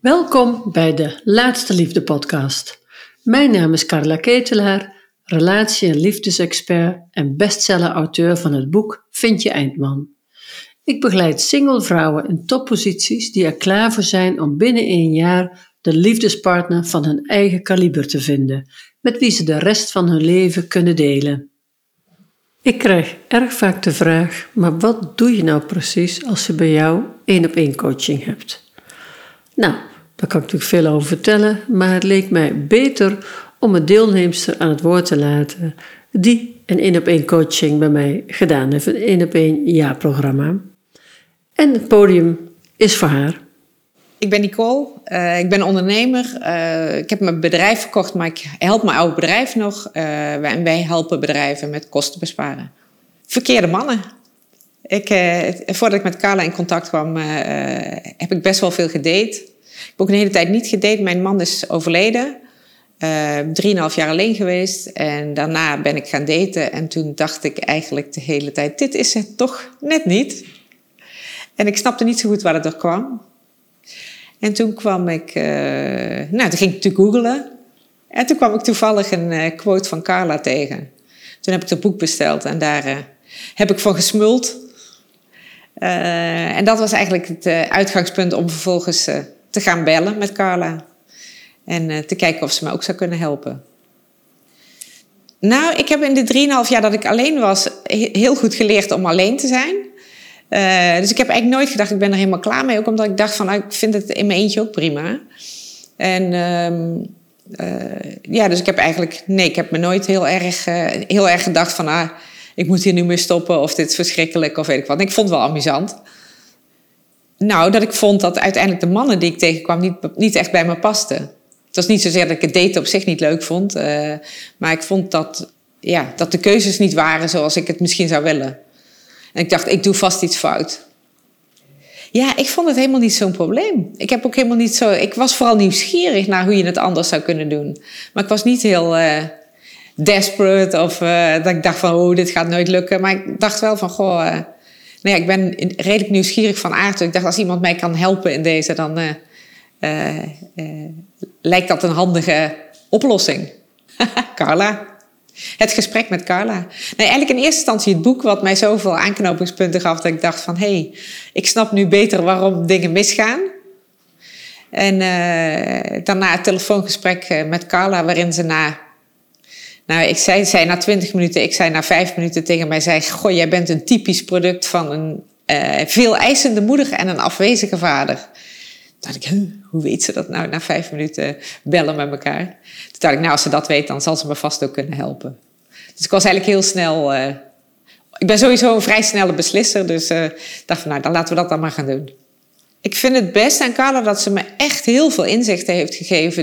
Welkom bij de Laatste Liefde podcast. Mijn naam is Carla Ketelaar, relatie- en liefdesexpert en bestseller-auteur van het boek Vind je Eindman. Ik begeleid single vrouwen in topposities die er klaar voor zijn om binnen 1 jaar de liefdespartner van hun eigen kaliber te vinden, met wie ze de rest van hun leven kunnen delen. Ik krijg erg vaak de vraag, maar wat doe je nou precies als je bij jou 1-op-1 coaching hebt? Nou, daar kan ik natuurlijk veel over vertellen, maar het leek mij beter om een deelnemster aan het woord te laten die een 1-op-1 coaching bij mij gedaan heeft, een 1-op-1 jaarprogramma. En het podium is voor haar. Ik ben Nicole, ik ben ondernemer. Ik heb mijn bedrijf verkocht, maar ik help mijn oude bedrijf nog. Wij helpen bedrijven met kosten besparen. Verkeerde mannen. Voordat ik met Carla in contact kwam, heb ik best wel veel gedate. Ik heb ook een hele tijd niet gedate. Mijn man is overleden. 3,5 jaar alleen geweest. En daarna ben ik gaan daten. En toen dacht ik eigenlijk de hele tijd, dit is het toch net niet. En ik snapte niet zo goed waar het door kwam. En toen kwam ik... toen ging ik te googlen. En toen kwam ik toevallig een quote van Carla tegen. Toen heb ik het boek besteld. En daar heb ik van gesmuld. En dat was eigenlijk het uitgangspunt om vervolgens te gaan bellen met Carla. En te kijken of ze me ook zou kunnen helpen. Nou, ik heb in de 3,5 jaar dat ik alleen was heel goed geleerd om alleen te zijn. Dus ik heb eigenlijk nooit gedacht, ik ben er helemaal klaar mee. Ook omdat ik dacht van, ik vind het in mijn eentje ook prima. En dus ik heb me nooit heel erg gedacht van, ik moet hier nu mee stoppen of dit is verschrikkelijk of weet ik wat. En ik vond het wel amusant. Nou, dat ik vond dat uiteindelijk de mannen die ik tegenkwam niet echt bij me pasten. Het was niet zozeer dat ik het daten op zich niet leuk vond. Maar ik vond dat de keuzes niet waren zoals ik het misschien zou willen. En ik dacht, ik doe vast iets fout. Ja, ik vond het helemaal niet zo'n probleem. Ik was vooral nieuwsgierig naar hoe je het anders zou kunnen doen. Maar ik was niet heel desperate of dat ik dacht van, dit gaat nooit lukken. Maar ik dacht wel van, ik ben redelijk nieuwsgierig van aard. Ik dacht, als iemand mij kan helpen in deze, dan lijkt dat een handige oplossing. Carla. Het gesprek met Carla. Nee, eigenlijk in eerste instantie het boek wat mij zoveel aanknopingspunten gaf dat ik dacht van, ik snap nu beter waarom dingen misgaan. En daarna het telefoongesprek met Carla waarin ze zij na 20 minuten, ik zei na 5 minuten tegen mij, zei, goh, jij bent een typisch product van een veel eisende moeder en een afwezige vader. Toen dacht ik, hoe weet ze dat nou na 5 minuten bellen met elkaar? Toen dacht ik, als ze dat weet, dan zal ze me vast ook kunnen helpen. Dus ik was eigenlijk heel snel... ik ben sowieso een vrij snelle beslisser, dus ik dacht van, dan laten we dat dan maar gaan doen. Ik vind het best aan Carla dat ze me echt heel veel inzichten heeft gegeven.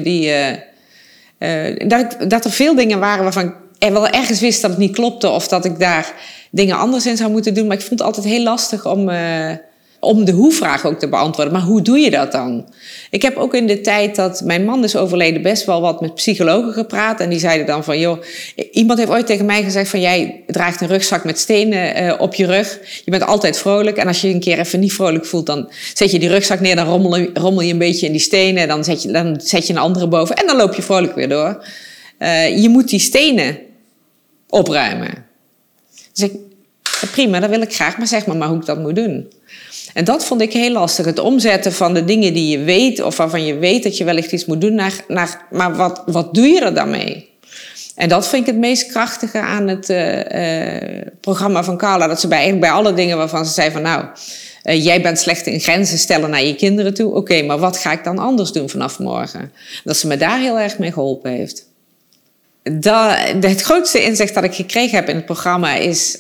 Dat er veel dingen waren waarvan ik wel ergens wist dat het niet klopte of dat ik daar dingen anders in zou moeten doen. Maar ik vond het altijd heel lastig om de hoe-vraag ook te beantwoorden. Maar hoe doe je dat dan? Ik heb ook in de tijd dat mijn man is overleden best wel wat met psychologen gepraat. En die zeiden dan van, iemand heeft ooit tegen mij gezegd van, jij draagt een rugzak met stenen op je rug. Je bent altijd vrolijk. En als je een keer even niet vrolijk voelt, dan zet je die rugzak neer. Dan rommel je een beetje in die stenen. Dan zet je een andere boven. En dan loop je vrolijk weer door. Je moet die stenen opruimen. Dus prima, dat wil ik graag. Maar zeg maar hoe ik dat moet doen. En dat vond ik heel lastig. Het omzetten van de dingen die je weet of waarvan je weet dat je wellicht iets moet doen maar wat doe je er dan mee? En dat vind ik het meest krachtige aan het programma van Carla. Dat ze bij alle dingen waarvan ze zei van jij bent slecht in grenzen stellen naar je kinderen toe. Oké, maar wat ga ik dan anders doen vanaf morgen? Dat ze me daar heel erg mee geholpen heeft. Het grootste inzicht dat ik gekregen heb in het programma is...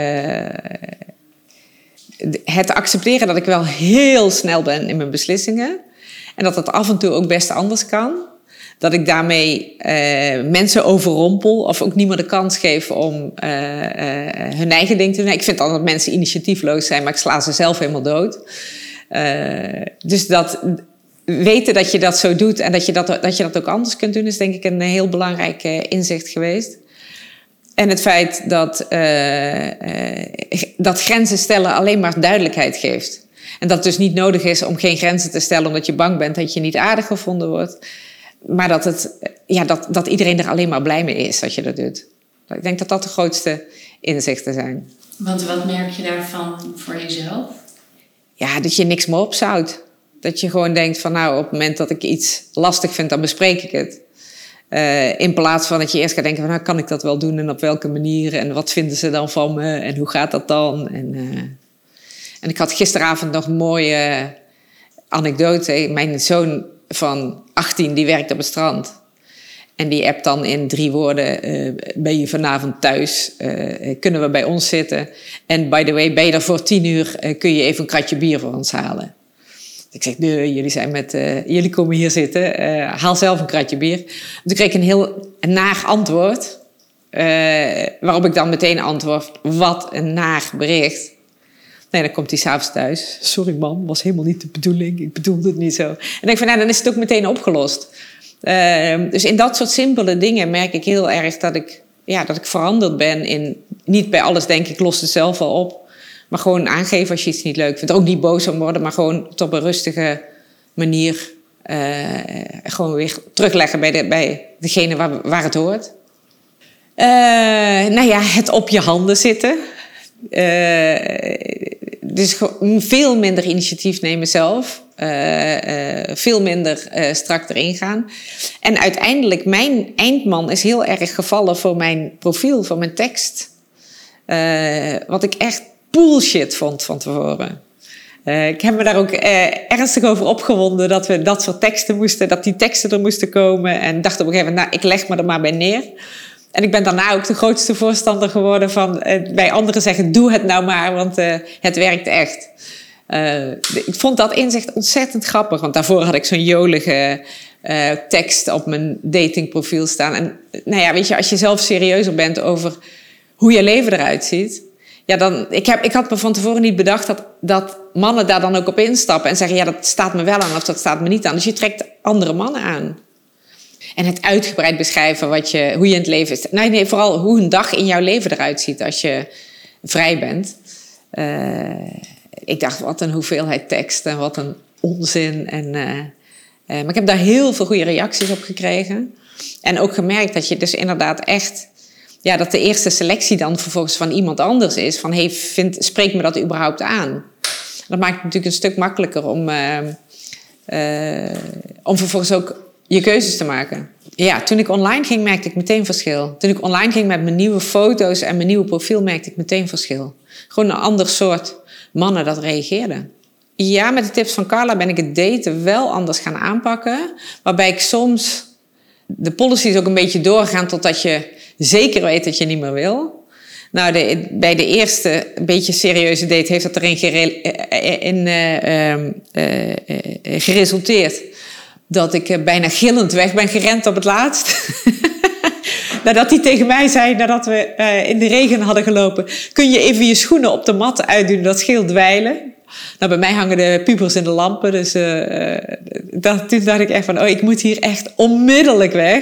het accepteren dat ik wel heel snel ben in mijn beslissingen. En dat af en toe ook best anders kan. Dat ik daarmee mensen overrompel of ook niemand de kans geef om hun eigen ding te doen. Ik vind altijd dat mensen initiatiefloos zijn, maar ik sla ze zelf helemaal dood. Dus dat weten dat je dat zo doet en dat je dat ook anders kunt doen, is denk ik een heel belangrijk inzicht geweest. En het feit dat grenzen stellen alleen maar duidelijkheid geeft. En dat het dus niet nodig is om geen grenzen te stellen omdat je bang bent dat je niet aardig gevonden wordt. Maar dat iedereen er alleen maar blij mee is als je dat doet. Ik denk dat dat de grootste inzichten zijn. Want wat merk je daarvan voor jezelf? Ja, dat je niks meer opzout. Dat je gewoon denkt van nou, op het moment dat ik iets lastig vind, dan bespreek ik het. In plaats van dat je eerst gaat denken van nou, kan ik dat wel doen en op welke manier en wat vinden ze dan van me en hoe gaat dat dan? En ik had gisteravond nog een mooie anekdote. Mijn zoon van 18 die werkt op het strand. En die appt dan in 3 woorden, ben je vanavond thuis? Kunnen we bij ons zitten? En by the way, ben je er voor 10 uur? Kun je even een kratje bier voor ons halen? Ik zeg, nee, jullie komen hier zitten. Haal zelf een kratje bier. Toen kreeg ik een heel naar antwoord. Waarop ik dan meteen antwoord, wat een naar bericht. Nee, dan komt hij 's avonds thuis. Sorry man, was helemaal niet de bedoeling. Ik bedoelde het niet zo. En dan denk ik van, nou, dan is het ook meteen opgelost. Dus in dat soort simpele dingen merk ik heel erg dat ik veranderd ben in... Niet bij alles denk ik, los het zelf wel op. Maar gewoon aangeven als je iets niet leuk vindt. Ook niet boos om worden, maar gewoon op een rustige manier... gewoon weer terugleggen bij degene waar het hoort. Het op je handen zitten. Dus veel minder initiatief nemen zelf. Veel minder strak erin gaan. En uiteindelijk, mijn eindman is heel erg gevallen voor mijn profiel, voor mijn tekst. Wat ik echt bullshit vond van tevoren. Ik heb me daar ook ernstig over opgewonden dat we dat soort teksten moesten, dat die teksten er moesten komen. En dacht op een gegeven moment, nou, ik leg me er maar bij neer. En ik ben daarna ook de grootste voorstander geworden van bij anderen zeggen, doe het nou maar, want het werkt echt. Ik vond dat inzicht ontzettend grappig, want daarvoor had ik zo'n jolige tekst op mijn datingprofiel staan. En nou ja, weet je, als je zelf serieuzer bent over hoe je leven eruit ziet, ja, dan, ik had me van tevoren niet bedacht dat mannen daar dan ook op instappen en zeggen, ja, dat staat me wel aan of dat staat me niet aan. Dus je trekt andere mannen aan. En het uitgebreid beschrijven hoe je in het leven is. Nee, vooral hoe een dag in jouw leven eruit ziet als je vrij bent. Ik dacht, wat een hoeveelheid tekst en wat een onzin. Maar ik heb daar heel veel goede reacties op gekregen. En ook gemerkt dat je dus inderdaad echt... Ja, dat de eerste selectie dan vervolgens van iemand anders is. Van, hey, spreekt me dat überhaupt aan? Dat maakt het natuurlijk een stuk makkelijker om vervolgens ook je keuzes te maken. Ja, toen ik online ging, merkte ik meteen verschil. Toen ik online ging met mijn nieuwe foto's en mijn nieuwe profiel, merkte ik meteen verschil. Gewoon een ander soort mannen dat reageerden. Ja, met de tips van Carla ben ik het daten wel anders gaan aanpakken. Waarbij ik soms de policies ook een beetje doorgaan totdat je zeker weet dat je niet meer wil. Nou, bij de eerste een beetje serieuze date heeft dat erin geresulteerd dat ik bijna gillend weg ben gerend op het laatst. Nadat hij tegen mij zei, nadat we in de regen hadden gelopen, kun je even je schoenen op de mat uitdoen, dat scheelt dweilen. Nou, bij mij hangen de pubers in de lampen, dus toen dacht ik echt van, ik moet hier echt onmiddellijk weg.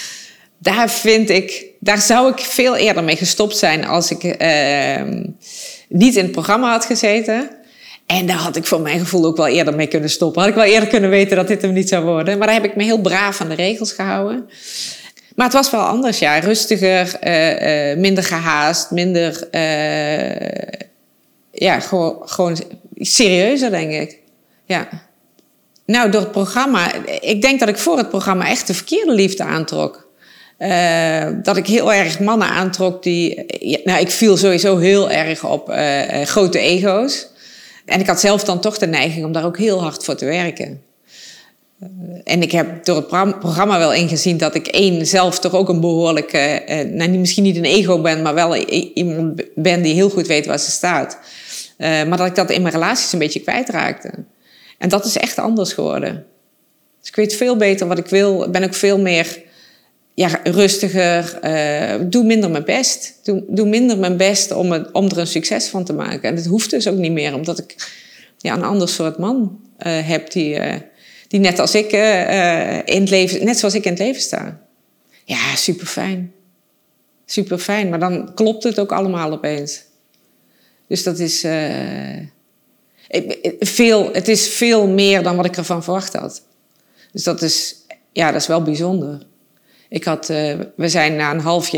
Daar zou ik veel eerder mee gestopt zijn als ik niet in het programma had gezeten. En daar had ik voor mijn gevoel ook wel eerder mee kunnen stoppen. Had ik wel eerder kunnen weten dat dit hem niet zou worden. Maar daar heb ik me heel braaf aan de regels gehouden. Maar het was wel anders, ja. Rustiger, minder gehaast, minder... gewoon serieuzer, denk ik. Ja. Nou, door het programma... Ik denk dat ik voor het programma echt de verkeerde liefde aantrok. Dat ik heel erg mannen aantrok die... ik viel sowieso heel erg op grote ego's. En ik had zelf dan toch de neiging om daar ook heel hard voor te werken. En ik heb door het programma wel ingezien dat ik zelf toch ook een behoorlijke... misschien niet een ego ben, maar wel iemand ben die heel goed weet waar ze staat. Maar dat ik dat in mijn relaties een beetje kwijtraakte. En dat is echt anders geworden. Dus ik weet veel beter wat ik wil. Ik ben ook veel meer rustiger. Doe minder mijn best. Doe minder mijn best om er een succes van te maken. En dat hoeft dus ook niet meer, omdat ik een ander soort man heb die net als ik net zoals ik in het leven sta. Ja, super fijn. Super fijn, maar dan klopt het ook allemaal opeens. Dus dat is... Het is veel meer dan wat ik ervan verwacht had. Dus dat is wel bijzonder. We zijn na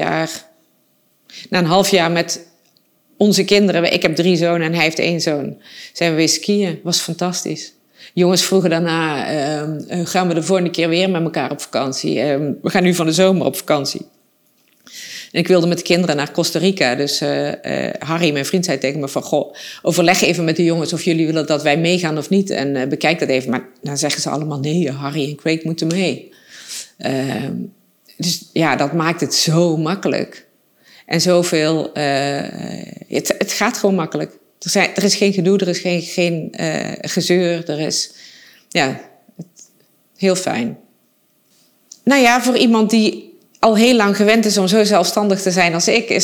een half jaar met onze kinderen... Ik heb 3 zonen en hij heeft 1 zoon. Zijn we weer skiën. Was fantastisch. Jongens vroegen daarna... gaan we de volgende keer weer met elkaar op vakantie? We gaan nu van de zomer op vakantie. En ik wilde met de kinderen naar Costa Rica. Dus Harry, mijn vriend, zei tegen me van... Goh, overleg even met de jongens of jullie willen dat wij meegaan of niet. En bekijk dat even. Maar dan zeggen ze allemaal... Nee, Harry en Craig moeten mee. Dus ja, dat maakt het zo makkelijk. En zoveel... Het gaat gewoon makkelijk. Er is geen gedoe, er is geen gezeur. Er is... Ja, heel fijn. Nou ja, voor iemand die... al heel lang gewend is om zo zelfstandig te zijn als ik...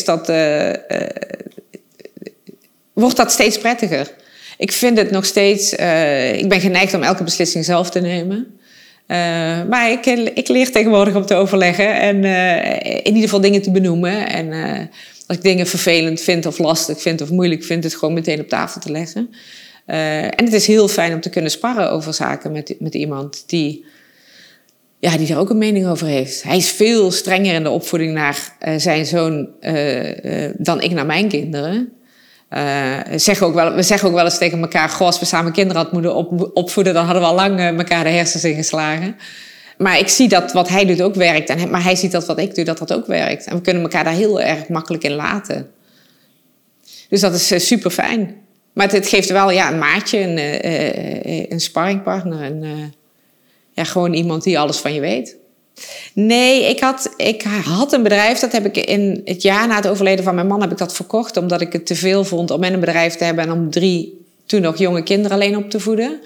wordt dat steeds prettiger. Ik vind het nog steeds... ik ben geneigd om elke beslissing zelf te nemen. Maar ik leer tegenwoordig om te overleggen... en in ieder geval dingen te benoemen. En als ik dingen vervelend vind of lastig vind of moeilijk vind... het gewoon meteen op tafel te leggen. En het is heel fijn om te kunnen sparren over zaken met iemand... die er ook een mening over heeft. Hij is veel strenger in de opvoeding naar zijn zoon dan ik naar mijn kinderen. We zeggen ook wel eens tegen elkaar... Goh, als we samen kinderen hadden moeten opvoeden... dan hadden we al lang elkaar de hersens ingeslagen. Maar ik zie dat wat hij doet ook werkt. Maar hij ziet dat wat ik doe, dat ook werkt. En we kunnen elkaar daar heel erg makkelijk in laten. Dus dat is super fijn. Maar het geeft wel een maatje, een sparringpartner... gewoon iemand die alles van je weet. Nee, ik had een bedrijf. Dat heb ik in het jaar na het overlijden van mijn man... heb ik dat verkocht. Omdat ik het te veel vond om een bedrijf te hebben... en om 3 toen nog jonge kinderen alleen op te voeden.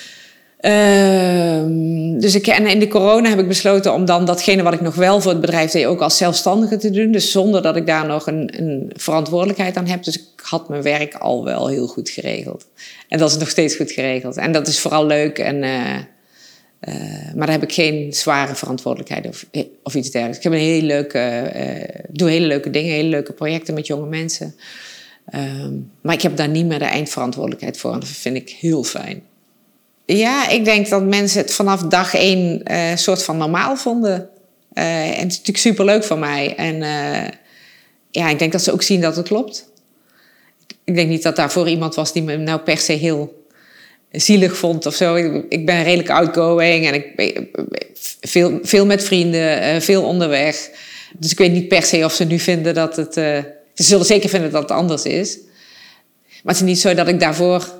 En in de corona heb ik besloten om dan datgene wat ik nog wel voor het bedrijf deed... ook als zelfstandige te doen. Dus zonder dat ik daar nog een verantwoordelijkheid aan heb. Dus ik had mijn werk al wel heel goed geregeld. En dat is nog steeds goed geregeld. En dat is vooral leuk en... maar daar heb ik geen zware verantwoordelijkheid of iets dergelijks. Ik heb doe hele leuke dingen, hele leuke projecten met jonge mensen. Maar ik heb daar niet meer de eindverantwoordelijkheid voor. En dat vind ik heel fijn. Ja, ik denk dat mensen het vanaf dag 1 soort van normaal vonden. En het is natuurlijk superleuk voor mij. En ik denk dat ze ook zien dat het klopt. Ik denk niet dat daarvoor iemand was die me nou per se heel... zielig vond of zo. Ik ben redelijk outgoing en veel met vrienden, veel onderweg. Dus ik weet niet per se of ze nu vinden dat het... ze zullen zeker vinden dat het anders is. Maar het is niet zo dat ik daarvoor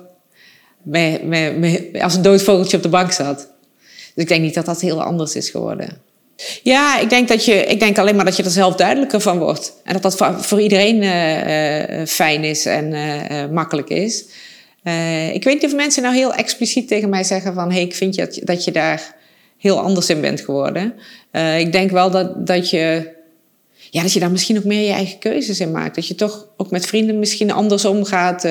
als een dood vogeltje op de bank zat. Dus ik denk niet dat dat heel anders is geworden. Ja, ik denk alleen maar dat je er zelf duidelijker van wordt. En dat voor iedereen fijn is en makkelijk is. Ik weet niet of mensen nou heel expliciet tegen mij zeggen van... ik vind dat je daar heel anders in bent geworden. Ik denk wel dat je daar misschien ook meer je eigen keuzes in maakt. Dat je toch ook met vrienden misschien anders omgaat.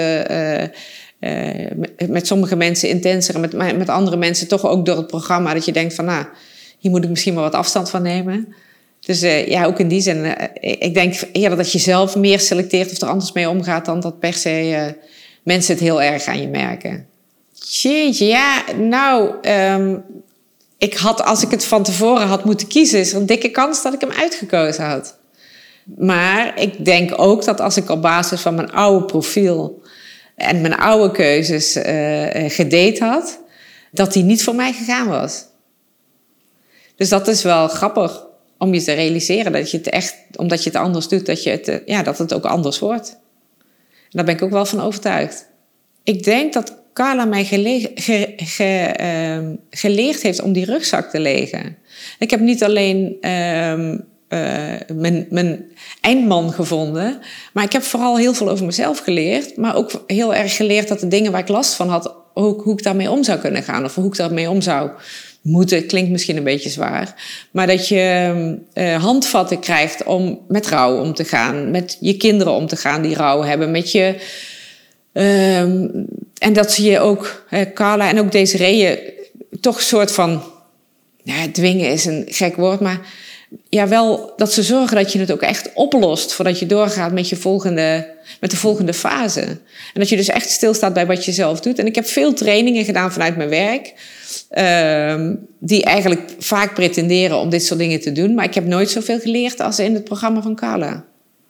Met sommige mensen intenser. Met andere mensen toch ook door het programma. Dat je denkt van, hier moet ik misschien wel wat afstand van nemen. Dus ook in die zin. Ik denk eerder dat je zelf meer selecteert of er anders mee omgaat... dan dat per se... mensen het heel erg aan je merken. Jeetje, als ik het van tevoren had moeten kiezen... is er een dikke kans dat ik hem uitgekozen had. Maar ik denk ook dat als ik op basis van mijn oude profiel... en mijn oude keuzes gedate had... dat die niet voor mij gegaan was. Dus dat is wel grappig om je te realiseren... dat je het echt, omdat je het anders doet... dat het ook anders wordt. En daar ben ik ook wel van overtuigd. Ik denk dat Carla mij geleerd heeft om die rugzak te legen. Ik heb niet alleen mijn eindman gevonden... maar ik heb vooral heel veel over mezelf geleerd... maar ook heel erg geleerd dat de dingen waar ik last van had... hoe ik daarmee om zou kunnen gaan... of hoe ik daarmee om zou moeten. Klinkt misschien een beetje zwaar. Maar dat je handvatten krijgt om met rouw om te gaan. Met je kinderen om te gaan die rouw hebben. Met je... en dat zie je ook, Carla en ook Desiree... toch een soort van... dwingen is een gek woord, maar... wel dat ze zorgen dat je het ook echt oplost voordat je doorgaat met de volgende fase. En dat je dus echt stilstaat bij wat je zelf doet. En ik heb veel trainingen gedaan vanuit mijn werk, die eigenlijk vaak pretenderen om dit soort dingen te doen. Maar ik heb nooit zoveel geleerd als in het programma van Carla.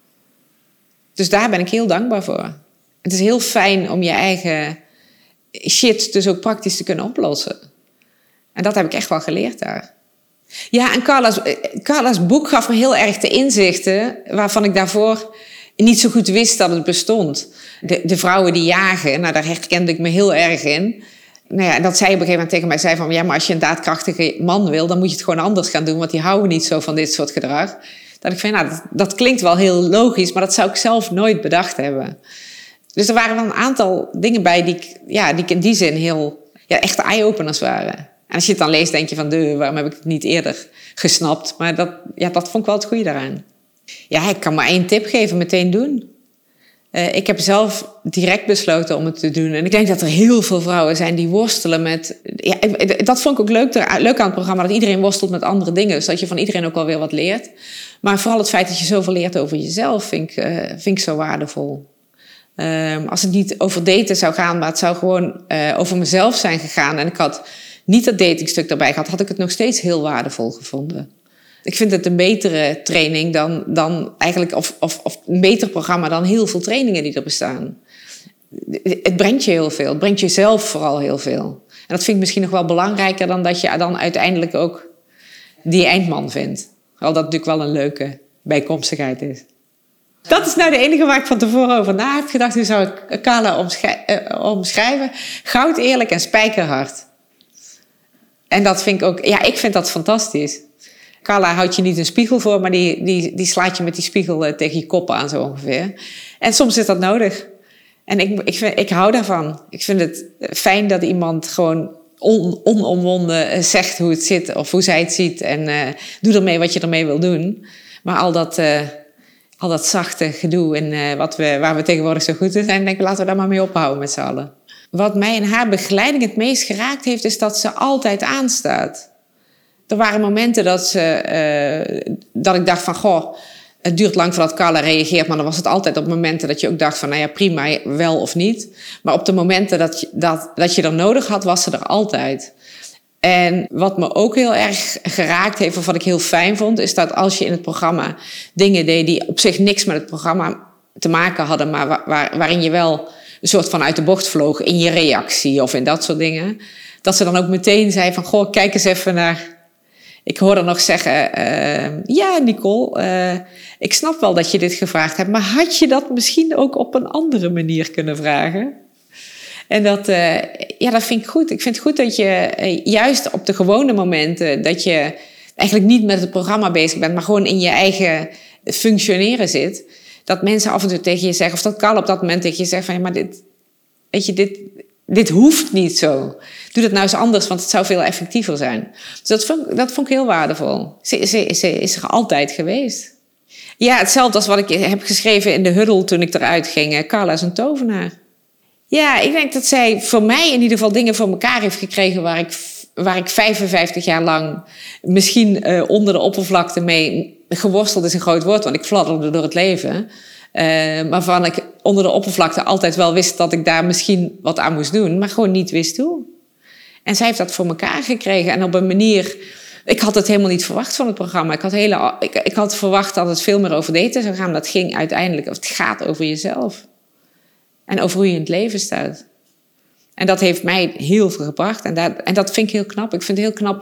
Dus daar ben ik heel dankbaar voor. Het is heel fijn om je eigen shit dus ook praktisch te kunnen oplossen. En dat heb ik echt wel geleerd daar. Ja, en Carla's boek gaf me heel erg de inzichten waarvan ik daarvoor niet zo goed wist dat het bestond. De vrouwen die jagen, nou, daar herkende ik me heel erg in. Nou ja, en dat zij op een gegeven moment tegen mij zei van, ja, maar als je een daadkrachtige man wil, dan moet je het gewoon anders gaan doen, want die houden niet zo van dit soort gedrag. Dat ik van, nou, dat klinkt wel heel logisch, maar dat zou ik zelf nooit bedacht hebben. Dus er waren wel een aantal dingen bij die ik in die zin heel echte eye-openers waren. En als je het dan leest, denk je van, waarom heb ik het niet eerder gesnapt? Maar dat vond ik wel het goede daaraan. Ja, ik kan maar 1 tip geven, meteen doen. Ik heb zelf direct besloten om het te doen. En ik denk dat er heel veel vrouwen zijn die worstelen met... Ja, dat vond ik ook leuk aan het programma, dat iedereen worstelt met andere dingen. Dus dat je van iedereen ook wel weer wat leert. Maar vooral het feit dat je zoveel leert over jezelf vind ik zo waardevol. Als het niet over daten zou gaan, maar het zou gewoon over mezelf zijn gegaan... en ik had niet dat datingstuk erbij gehad, had ik het nog steeds heel waardevol gevonden. Ik vind het een betere training dan eigenlijk... of een beter programma dan heel veel trainingen die er bestaan. Het brengt je heel veel. Het brengt jezelf vooral heel veel. En dat vind ik misschien nog wel belangrijker dan dat je dan uiteindelijk ook die eindman vindt. Al dat natuurlijk wel een leuke bijkomstigheid is. Dat is nou de enige waar ik van tevoren over na heb gedacht. Hoe zou ik Carla omschrijven? Goud, eerlijk en spijkerhard. En dat vind ik ook... Ja, ik vind dat fantastisch. Carla houdt je niet een spiegel voor, maar die slaat je met die spiegel tegen je kop aan, zo ongeveer. En soms is dat nodig. En ik hou daarvan. Ik vind het fijn dat iemand gewoon onomwonden zegt hoe het zit of hoe zij het ziet. En doe ermee wat je ermee wil doen. Maar al dat zachte gedoe en waar we tegenwoordig zo goed in zijn, denk ik, laten we daar maar mee ophouden met z'n allen. Wat mij in haar begeleiding het meest geraakt heeft, is dat ze altijd aanstaat. Er waren momenten dat ik dacht van, goh, het duurt lang voordat Carla reageert, maar dan was het altijd op momenten dat je ook dacht van, nou ja, prima, wel of niet. Maar op de momenten dat je er nodig had, was ze er altijd. En wat me ook heel erg geraakt heeft, of wat ik heel fijn vond, is dat als je in het programma dingen deed die op zich niks met het programma te maken hadden, maar waarin je wel een soort van uit de bocht vloog in je reactie of in dat soort dingen, dat ze dan ook meteen zei van, goh, kijk eens even naar... Ik hoorde nog zeggen, ja Nicole, ik snap wel dat je dit gevraagd hebt, maar had je dat misschien ook op een andere manier kunnen vragen? En dat vind ik goed. Ik vind het goed dat je juist op de gewone momenten, dat je eigenlijk niet met het programma bezig bent, maar gewoon in je eigen functioneren zit, dat mensen af en toe tegen je zeggen, of dat Carla op dat moment tegen je zegt van, ja, maar dit hoeft niet zo. Doe dat nou eens anders, want het zou veel effectiever zijn. Dus dat vond ik heel waardevol. Ze is er altijd geweest. Ja, hetzelfde als wat ik heb geschreven in de huddle toen ik eruit ging. Carla is een tovenaar. Ja, ik denk dat zij voor mij in ieder geval dingen voor elkaar heeft gekregen waar ik 55 jaar lang misschien onder de oppervlakte mee geworsteld is een groot woord, want ik fladderde door het leven. Maar waarvan ik onder de oppervlakte altijd wel wist dat ik daar misschien wat aan moest doen, maar gewoon niet wist hoe. En zij heeft dat voor elkaar gekregen. En op een manier... Ik had het helemaal niet verwacht van het programma. Ik had verwacht dat het veel meer over daten zou gaan. Dat ging uiteindelijk... Het gaat over jezelf. En over hoe je in het leven staat. En dat heeft mij heel veel gebracht. En dat vind ik heel knap. Ik vind het heel knap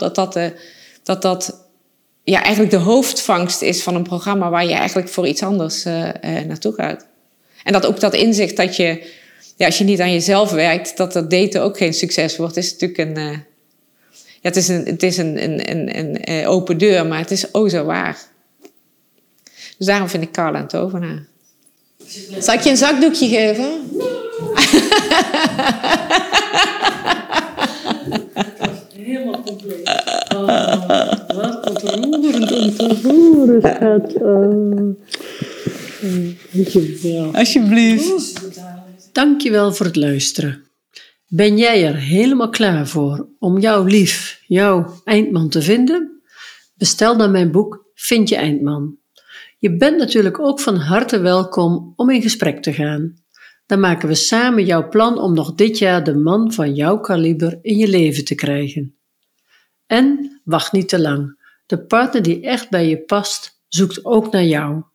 dat eigenlijk de hoofdvangst is van een programma waar je eigenlijk voor iets anders naartoe gaat. En dat ook dat inzicht dat je... Ja, als je niet aan jezelf werkt, dat daten ook geen succes wordt, is natuurlijk het is een open deur, maar het is zo waar. Dus daarom vind ik Carla een tovenaar. Zal ik je een zakdoekje geven? Helemaal compleet. Oh, wat ontroerend om te horen, schat. Dankjewel. Alsjeblieft. Dankjewel voor het luisteren. Ben jij er helemaal klaar voor om jouw eindman te vinden? Bestel dan mijn boek Vind je Eindman. Je bent natuurlijk ook van harte welkom om in gesprek te gaan. Dan maken we samen jouw plan om nog dit jaar de man van jouw kaliber in je leven te krijgen. En wacht niet te lang. De partner die echt bij je past, zoekt ook naar jou.